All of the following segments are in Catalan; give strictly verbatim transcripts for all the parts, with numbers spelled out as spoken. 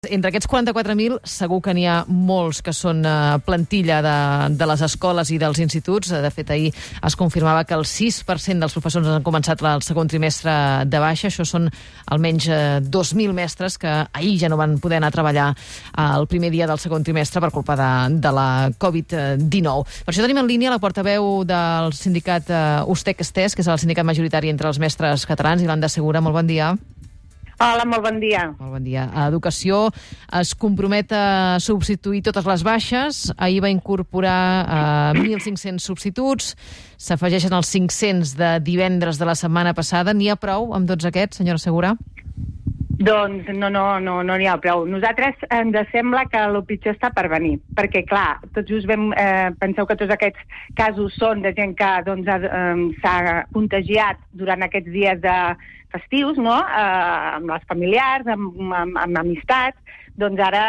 Entre aquests quaranta-quatre mil segur que n'hi ha molts que són eh, plantilla de, de les escoles i dels instituts. De fet, ahir es confirmava que el sis per cent dels professors han començat el segon trimestre de baixa. Això són almenys eh, dos mil mestres que ahir ja no van poder anar a treballar eh, el primer dia del segon trimestre per culpa de, de la covid dinou. Per això tenim en línia la portaveu del sindicat eh, USTEC-STES, que és el sindicat majoritari entre els mestres catalans, Yolanda Segura. Molt bon dia. Hola, molt bon dia. Molt bon dia. Educació es compromet a substituir totes les baixes. Ahir va incorporar eh, mil cinc-cents substituts. S'afegeixen els cinc-cents de divendres de la setmana passada. N'hi ha prou amb tots aquests, senyora Segura? Doncs no, no, no, no n'hi ha prou. Nosaltres ens sembla que el pitjor està per venir, perquè, clar, tot just vam, eh, penseu que tots aquests casos són de gent que doncs, ha, eh, s'ha contagiat durant aquests dies de festius, no?, eh, amb les familiars, amb, amb, amb amistats. Doncs ara,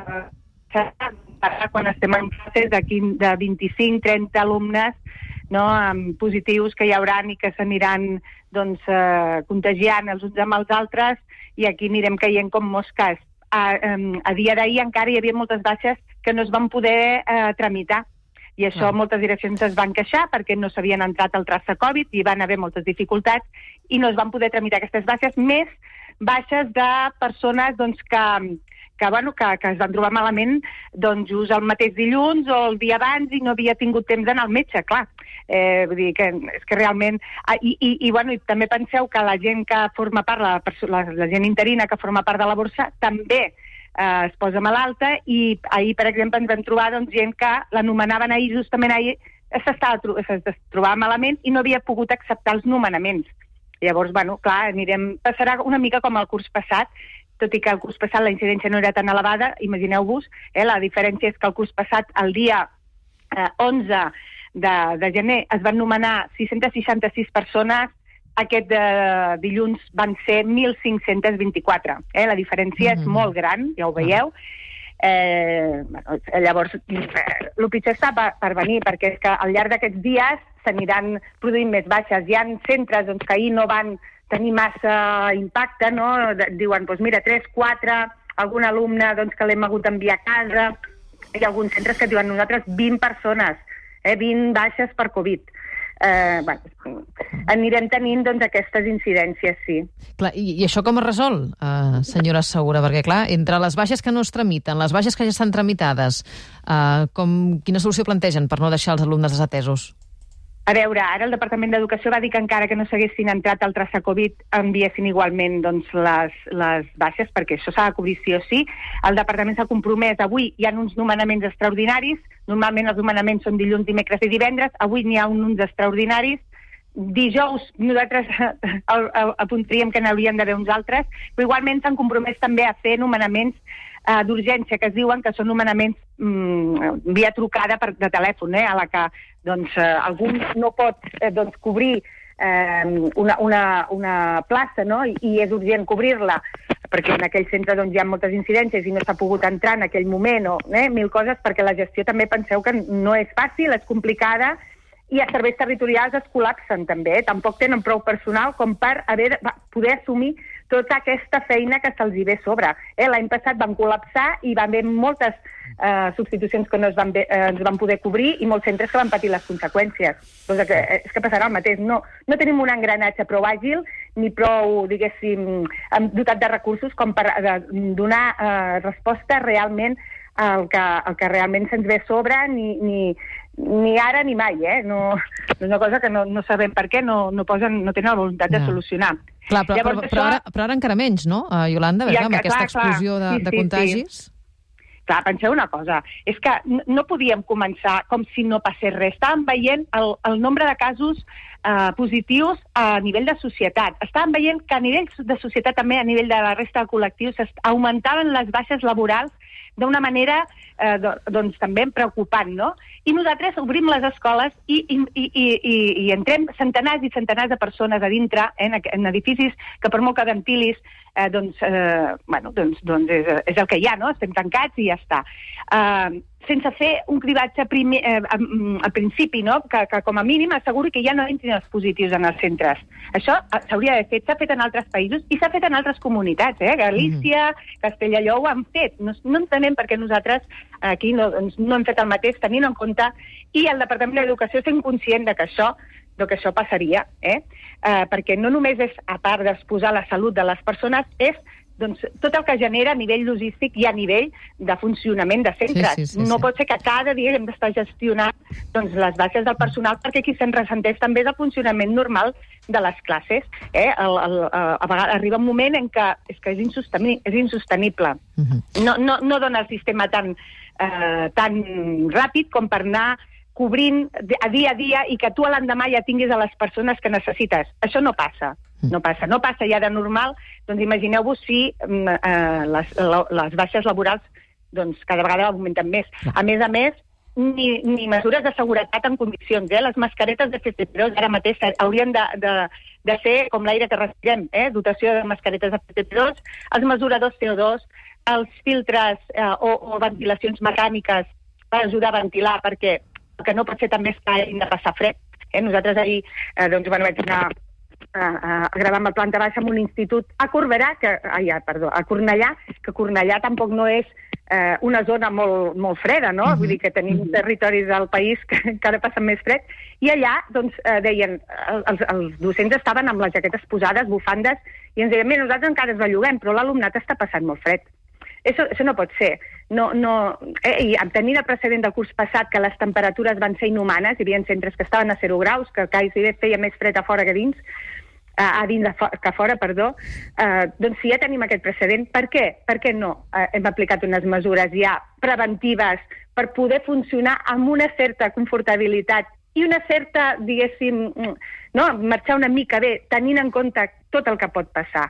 eh, quan estem en classes de, de vint-i-cinc trenta alumnes, no, amb positius que hi hauran i que s'aniran doncs, eh, contagiant els uns amb els altres, i aquí anirem caient com mosques. A, a dia d'ahir encara hi havia moltes baixes que no es van poder eh, tramitar, i això ah. moltes direccions es van queixar perquè no s'havien entrat al traça Covid i van haver moltes dificultats i no es van poder tramitar aquestes baixes, més baixes de persones doncs, que, que, bueno, que, que es van trobar malament doncs, just el mateix dilluns o el dia abans i no havia tingut temps d'anar al metge, clar. Eh, vull dir que és que realment... Ah, i, i, i, bueno, i també penseu que la gent que forma part, la, la, la gent interina que forma part de la borsa, també eh, es posa malalta, i ahir, per exemple, ens vam trobar doncs, gent que l'anomenaven ahir, justament ahir, s'estava es trobava malament i no havia pogut acceptar els nomenaments. Llavors, bueno, clar, anirem, passarà una mica com el curs passat, tot i que el curs passat la incidència no era tan elevada, imagineu-vos, eh, la diferència és que el curs passat, el dia eh, onze de, de gener, es van nomenar sis-cents seixanta-sis persones, aquest de dilluns van ser mil cinc-cents vint-i-quatre. Eh? La diferència mm-hmm. és molt gran, ja ho veieu. Eh, bueno, llavors, eh, el pitjor està per, per venir, perquè és que al llarg d'aquests dies s'aniran produint més baixes. Hi ha centres doncs, que ahir no van tenir massa impacte, no? Diuen, doncs mira, tres, quatre, algun alumne doncs, que l'hem hagut d'enviar a casa. Hi ha alguns centres que diuen nosaltres vint persones, eh, vint baixes per Covid. Eh, bueno, anirem tenint doncs, aquestes incidències, sí. Clar, i, I això com es resol, uh, senyora Segura? Perquè, clar, entre les baixes que no es tramiten, les baixes que ja estan tramitades, uh, com, quina solució plantegen per no deixar els alumnes desatesos? A veure, ara el Departament d'Educació va dir que encara que no s'haguessin entrat al traça Covid enviessin igualment doncs, les, les baixes, perquè això s'ha de cobrir sí o sí. El Departament s'ha compromès, avui hi ha uns nomenaments extraordinaris, normalment els nomenaments són dilluns, dimecres i divendres, avui n'hi ha uns extraordinaris, dijous nosaltres apuntaríem que n'hauríem d'haver uns altres, però igualment s'han compromès també a fer nomenaments eh, d'urgència, que es diuen que són nomenaments mm, via trucada per, de telèfon, eh, a la que doncs, eh, algú no pot eh, doncs, cobrir eh, una, una, una plaça, no? I, i és urgent cobrir-la, perquè en aquell centre doncs, hi ha moltes incidències i no s'ha pogut entrar en aquell moment, o eh, mil coses, perquè la gestió també penseu que no és fàcil, és complicada, i els serveis territorials es col·lapsen també, eh? Tampoc tenen prou personal com per haver, poder assumir tota aquesta feina que se'ls hi ve a sobre. Eh? L'any passat van col·lapsar i van haver moltes eh, substitucions que no es van, be, eh, ens van poder cobrir i molts centres que van patir les conseqüències. Doncs que, és que passarà el mateix. No, no tenim un engranatge prou àgil ni prou, diguéssim, dotat de recursos com per eh, donar eh, resposta realment el que, el que realment se'ns ve a sobre, ni, ni, ni ara ni mai, eh? No, és una cosa que no, no sabem per què, no, no, posen, no tenen la voluntat no. de solucionar. Clar, però, Llavors, però, això... però, ara, però ara encara menys, no, uh, Yolanda? Ja, amb aquesta clar, explosió clar. de, sí, de contagis... Sí, sí. Clar, penseu una cosa, és que no podíem començar com si no passés res. Estàvem veient el, el nombre de casos eh, positius a nivell de societat. Estàvem veient que a nivell de societat, també a nivell de la resta de col·lectius, augmentaven les baixes laborals d'una manera eh, doncs, també preocupant, no? I nosaltres obrim les escoles i, i, i, i, i entrem centenars i centenars de persones a dintre, eh, en, en edificis que per molt que ventilis, eh, doncs, eh, bueno, doncs, doncs és, és el que hi ha, no? Estem tancats i ja està. Eh, sense fer un cribatge primer, eh, al principi, no? que, que com a mínim asseguri que ja no entrin els positius en els centres. Això s'hauria d'haver fet, s'ha fet en altres països i s'ha fet en altres comunitats. Eh? Galícia, mm-hmm. Castella i Lleó ho han fet. No, no entenem per què nosaltres aquí no, no hem fet el mateix, tenint en compte, i el Departament d'Educació sent conscient de que això, de que això passaria, eh? Eh, perquè no només és, a part d'exposar la salut de les persones, és doncs, tot el que genera a nivell logístic i a nivell de funcionament de centres. Sí, sí, sí, no sí. pot ser que cada dia hem d'estar gestionant doncs, les baixes del personal, perquè qui se'n ressenteix també és el funcionament normal de les classes. Eh? El, el, a vegades arriba un moment en què és, que és, insostenible, és insostenible. Uh-huh. No, no, no dona el sistema tan, eh, tan ràpid com per anar cobrint a dia a dia i que tu a l'endemà ja tinguis a les persones que necessites. Això no passa. No passa, no passa ja de normal, doncs imagineu-vos si eh, les, les baixes laborals doncs, cada vegada augmenten més. A més a més, ni, ni mesures de seguretat en condicions. Eh? Les mascaretes de F F P dos ara mateix haurien de, de, de ser com l'aire que respirem, eh? Dotació de mascaretes de F F P dos, els mesuradors C O dos, els filtres eh, o, o ventilacions mecàniques per ajudar a ventilar, perquè el que no pot ser també és que hagin de passar fred. Eh? Nosaltres ahir eh, doncs, bueno, vaig anar a, a gravar amb el planta baixa en un institut a Corberà, que, ai, perdó, a Cornellà, que Cornellà tampoc no és eh, una zona molt, molt freda, no? Uh-huh. Vull dir que tenim territoris del país que encara passen més fred, i allà, doncs, eh, deien, els, els docents estaven amb les jaquetes posades, bufandes, i ens deien, bé, nosaltres encara ens belluguem, però l'alumnat està passant molt fred. Això, això no pot ser. No, no, eh, i tenint el precedent del curs passat que les temperatures van ser inhumanes, hi havia centres que estaven a zero graus, que quasi feia més fred a fora que dins, a dins de fo que fora, perdó, eh, doncs si ja tenim aquest precedent, per què? Per què no eh, hem aplicat unes mesures ja preventives per poder funcionar amb una certa confortabilitat i una certa, diguéssim, no, marxar una mica bé, tenint en compte tot el que pot passar.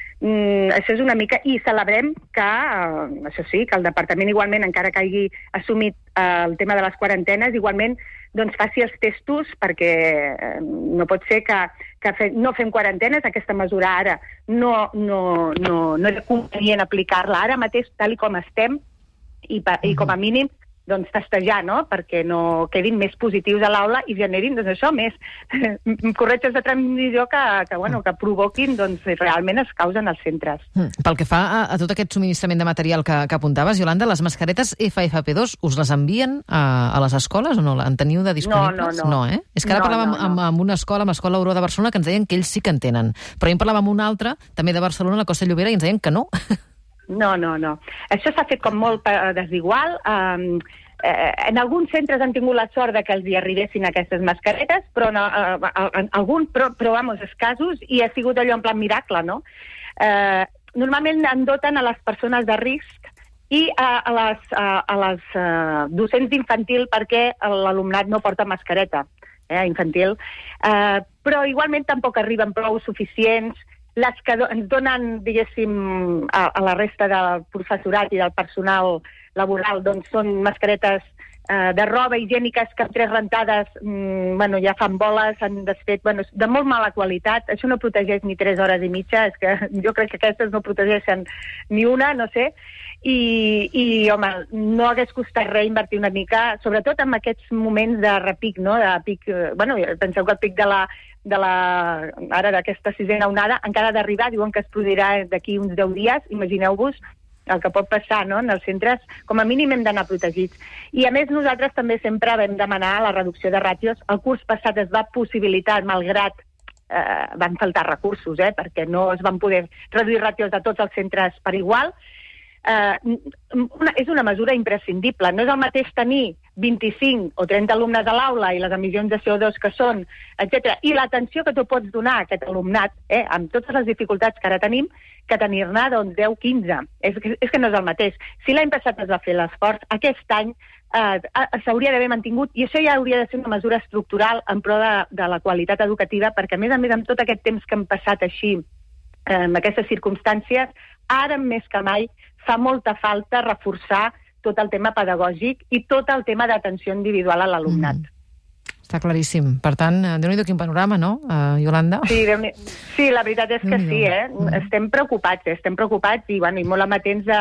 Mm, això és una mica... I celebrem que, eh, això sí, que el departament igualment, encara que hagi assumit eh, el tema de les quarantenes, igualment doncs faci els testos, perquè eh, no pot ser que, que fe, no fem quarantenes, aquesta mesura ara no, no, no, no és convenient aplicar-la ara mateix, tal i com estem, i, pa, i com a mínim doncs testejar, no?, perquè no quedin més positius a l'aula i generin, doncs això, més corretges de transmissió que, que, bueno, que provoquin, doncs, realment es causen als centres. Mm. Pel que fa a, a tot aquest subministrament de material que, que apuntaves, Iolanda, les mascaretes F F P dos us les envien a, a les escoles o no? En teniu de disponibles? No, no, no. no eh? És que ara no, parlàvem no, no. Amb, amb una escola, amb l'Escola Aurora de Barcelona, que ens deien que ells sí que en tenen. Però ahir en parlàvem amb una altra, també de Barcelona, la Costa Llobera, i ens deien que no. No, no, no. Això s'ha fet com molt desigual. Um, eh, en alguns centres han tingut la sort de que els hi arribessin aquestes mascaretes, però no, eh, en algun, però, però vamos, escassos, i ha sigut allò en plan miracle, no? Eh, normalment en doten a les persones de risc i a, a les, a, a les uh, docents d'infantil, perquè l'alumnat no porta mascareta, eh, infantil. Eh, però igualment tampoc arriben prou suficients. Les que do ens donen, diguéssim, a, a la resta del professorat i del personal laboral, doncs són mascaretes eh, de roba higièniques que amb tres rentades mm, bueno, ja fan boles, s'han desfet, bueno, de molt mala qualitat. Això no protegeix ni tres hores i mitja, és que jo crec que aquestes no protegeixen ni una, no sé, i, i home, no hagués costat res invertir una mica, sobretot en aquests moments de repic, no?, de pic, eh, bueno, penseu que el pic de la de la, ara d'aquesta sisena onada encara ha d'arribar, diuen que es produirà d'aquí uns deu dies, imagineu-vos el que pot passar, no?, en els centres. Com a mínim hem d'anar protegits. I a més nosaltres també sempre vam demanar la reducció de ràtios. El curs passat es va possibilitar, malgrat eh, van faltar recursos, eh, perquè no es van poder reduir ràtios de tots els centres per igual. Eh, una, és una mesura imprescindible. No és el mateix tenir vint-i-cinc o trenta alumnes a l'aula i les emissions de C O dos que són, etcètera, i l'atenció que tu pots donar a aquest alumnat, eh, amb totes les dificultats que ara tenim, que tenir-ne doncs, deu o quinze. És, és que no és el mateix. Si l'any passat es va fer l'esforç, aquest any eh, s'hauria d'haver mantingut, i això ja hauria de ser una mesura estructural en pro de, de la qualitat educativa, perquè a més a més amb tot aquest temps que hem passat així, eh, en aquestes circumstàncies, ara més que mai fa molta falta reforçar tot el tema pedagògic i tot el tema d'atenció individual a l'alumnat. Mm. Està claríssim. Per tant, déu-n'hi-do quin panorama, no, uh, Iolanda? Sí, sí, la veritat és que sí, eh? Mm. Estem preocupats, eh? estem preocupats i, bueno, i molt amatents de,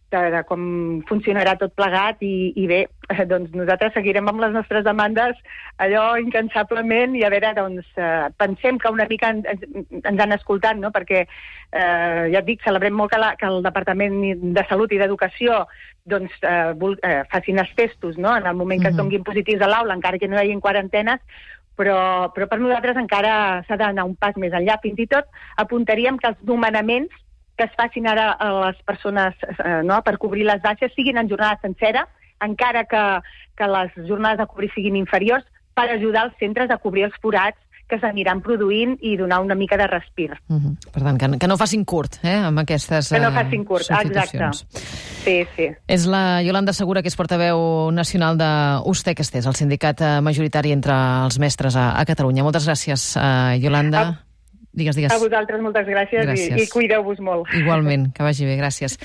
de, de com funcionarà tot plegat i, i bé, doncs nosaltres seguirem amb les nostres demandes allò incansablement i a veure, doncs eh, pensem que una mica ens, ens han escoltat, no? Perquè eh, ja et dic, celebrem molt que, la, que el Departament de Salut i d'Educació doncs eh, vul, eh, facin els testos, no? En el moment que es donguin positius a l'aula, encara que no hi hagi quarantenes, però, però per nosaltres encara s'ha d'anar un pas més enllà. Fins i tot apuntaríem que els nomenaments que es facin ara a les persones eh, no, per cobrir les baixes siguin en jornada sencera, encara que, que les jornades a cobrir siguin inferiors, per ajudar els centres a cobrir els forats que s'aniran produint i donar una mica de respir. Uh-huh. Per tant, que, que no facin curt, eh, amb aquestes Que no facin curt, exacte. Sí, sí. És la Iolanda Segura, que és portaveu nacional d'Ustec, que és el sindicat majoritari entre els mestres a, a Catalunya. Moltes gràcies, uh, Iolanda. A... Digues, digues. A vosaltres moltes gràcies, gràcies. I, i cuideu-vos molt. Igualment, que vagi bé, gràcies.